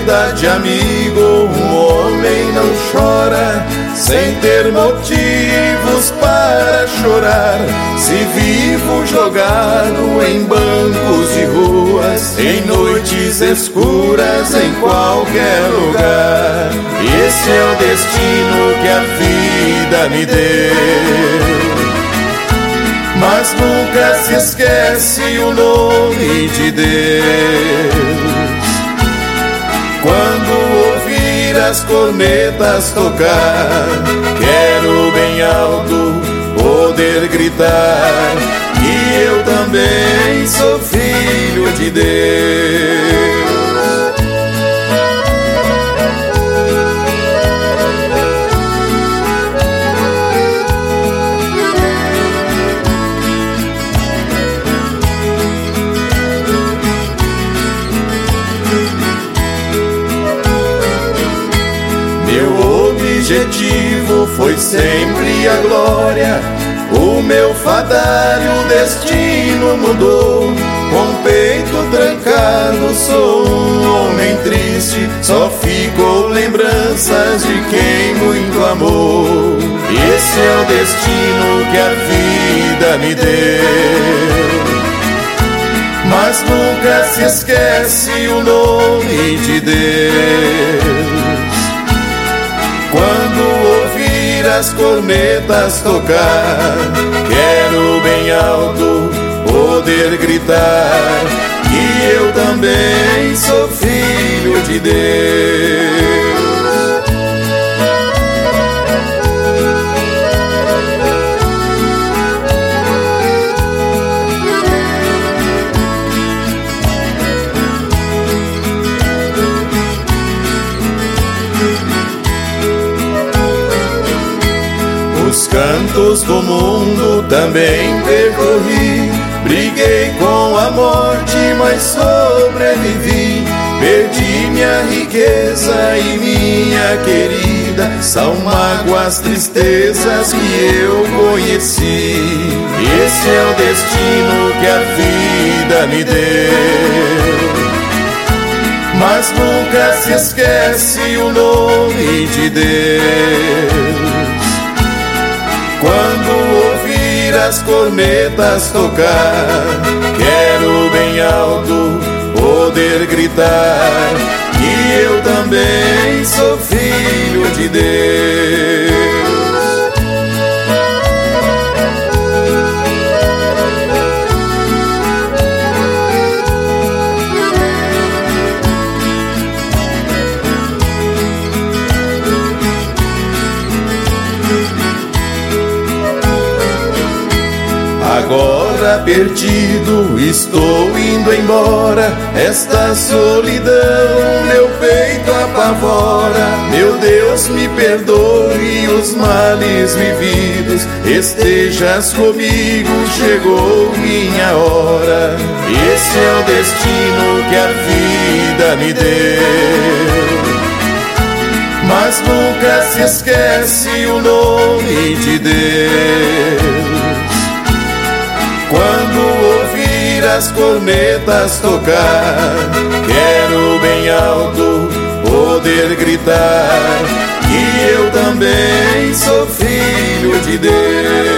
verdade, amigo, um homem não chora sem ter motivos para chorar. Se vivo jogado em bancos de ruas, em noites escuras, em qualquer lugar, esse é o destino que a vida me deu. Mas nunca se esquece o nome de Deus. Quando ouvir as cornetas tocar, quero bem alto poder gritar que eu também sou filho de Deus. Meu objetivo foi sempre a glória, o meu fadário destino mudou. Com peito trancado sou um homem triste, só ficou lembranças de quem muito amou. Esse é o destino que a vida me deu. Mas nunca se esquece o nome de Deus. Quando ouvir as cornetas tocar, quero bem alto poder gritar que eu também sou filho de Deus. Os cantos do mundo também percorri, briguei com a morte, mas sobrevivi. Perdi minha riqueza e minha querida, são mágoas, tristezas que eu conheci. Esse é o destino que a vida me deu. Mas nunca se esquece o nome de Deus. Quando ouvir as cornetas tocar, quero bem alto poder gritar que eu também sou filho de Deus. Agora perdido estou indo embora, esta solidão meu peito apavora. Meu Deus, me perdoe os males vividos, estejas comigo, chegou minha hora. Esse é o destino que a vida me deu. Mas nunca se esquece o nome de Deus. Quando ouvir as cornetas tocar, quero bem alto poder gritar que eu também sou filho de Deus.